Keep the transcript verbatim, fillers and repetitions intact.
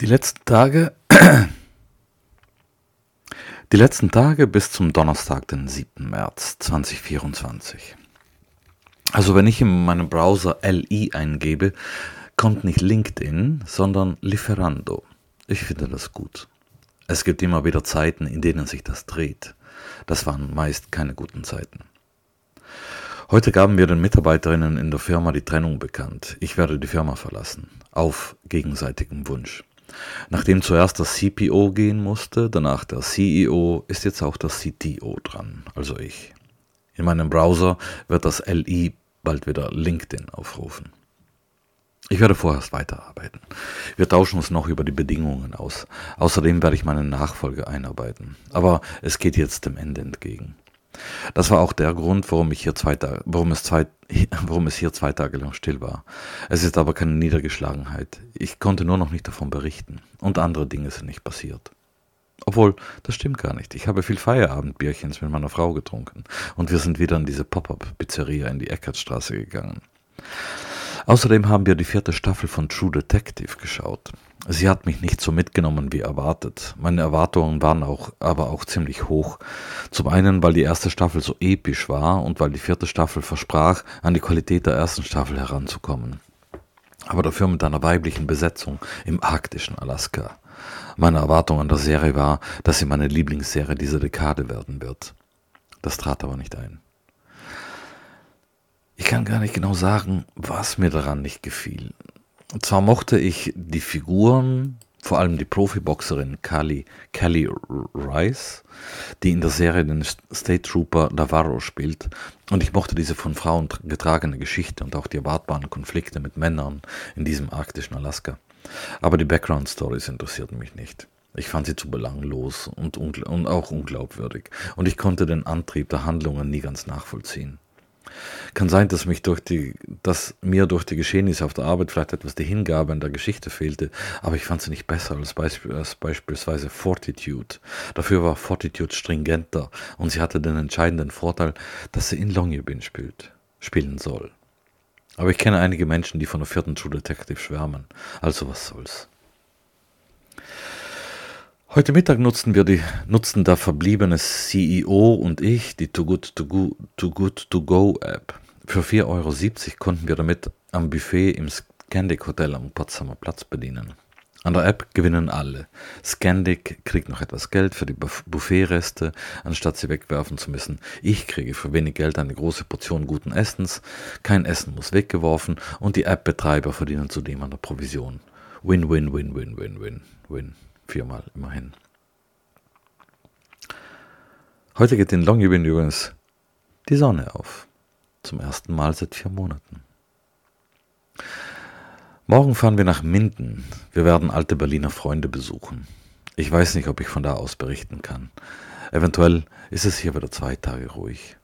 Die letzten Tage, die letzten Tage bis zum Donnerstag, den siebten März zweitausendvierundzwanzig. Also wenn ich in meinem Browser L I eingebe, kommt nicht LinkedIn, sondern Lieferando. Ich finde das gut. Es gibt immer wieder Zeiten, in denen sich das dreht. Das waren meist keine guten Zeiten. Heute gaben wir den Mitarbeiterinnen in der Firma die Trennung bekannt. Ich werde die Firma verlassen, auf gegenseitigem Wunsch. Nachdem zuerst der C P O gehen musste, danach der C E O, ist jetzt auch der C T O dran, also ich. In meinem Browser wird das L I bald wieder LinkedIn aufrufen. Ich werde vorerst weiterarbeiten. Wir tauschen uns noch über die Bedingungen aus. Außerdem werde ich meinen Nachfolger einarbeiten. Aber es geht jetzt dem Ende entgegen. Das war auch der Grund, warum, ich hier zwei Tage, warum, es zwei, warum es hier zwei Tage lang still war. Es ist aber keine Niedergeschlagenheit. Ich konnte nur noch nicht davon berichten. Und andere Dinge sind nicht passiert. Obwohl, das stimmt gar nicht. Ich habe viel Feierabendbierchens mit meiner Frau getrunken. Und wir sind wieder in diese Pop-Up-Pizzeria in die Eckertstraße gegangen. Außerdem haben wir die vierte Staffel von True Detective geschaut. Sie hat mich nicht so mitgenommen wie erwartet. Meine Erwartungen waren auch, aber auch ziemlich hoch. Zum einen, weil die erste Staffel so episch war und weil die vierte Staffel versprach, an die Qualität der ersten Staffel heranzukommen. Aber dafür mit einer weiblichen Besetzung im arktischen Alaska. Meine Erwartung an der Serie war, dass sie meine Lieblingsserie dieser Dekade werden wird. Das trat aber nicht ein. Ich kann gar nicht genau sagen, was mir daran nicht gefiel. Zwar mochte ich die Figuren, vor allem die Profiboxerin Kali, Kelly Rice, die in der Serie den State Trooper Navarro spielt, und ich mochte diese von Frauen getragene Geschichte und auch die erwartbaren Konflikte mit Männern in diesem arktischen Alaska. Aber die Background-Stories interessierten mich nicht. Ich fand sie zu belanglos und, ungl- und auch unglaubwürdig, und ich konnte den Antrieb der Handlungen nie ganz nachvollziehen. Kann sein, dass, mich durch die, dass mir durch die Geschehnisse auf der Arbeit vielleicht etwas die Hingabe in der Geschichte fehlte, aber ich fand sie nicht besser als, Beisp- als beispielsweise Fortitude. Dafür war Fortitude stringenter und sie hatte den entscheidenden Vorteil, dass sie in Longyearbyen spielt, spielen soll. Aber ich kenne einige Menschen, die von der vierten True Detective schwärmen, also was soll's. Heute Mittag nutzten wir die, nutzten der verbliebene C E O und ich die Too Good To Go, Too Good To Go App. Für vier Euro siebzig konnten wir damit am Buffet im Scandic Hotel am Potsdamer Platz bedienen. An der App gewinnen alle. Scandic kriegt noch etwas Geld für die Buffetreste, anstatt sie wegwerfen zu müssen. Ich kriege für wenig Geld eine große Portion guten Essens, kein Essen muss weggeworfen und die App-Betreiber verdienen zudem an der Provision. Win, win, win, win, win, win, win. Viermal immerhin. Heute geht in Longyearbyen übrigens die Sonne auf. Zum ersten Mal seit vier Monaten. Morgen fahren wir nach Minden. Wir werden alte Berliner Freunde besuchen. Ich weiß nicht, ob ich von da aus berichten kann. Eventuell ist es hier wieder zwei Tage ruhig.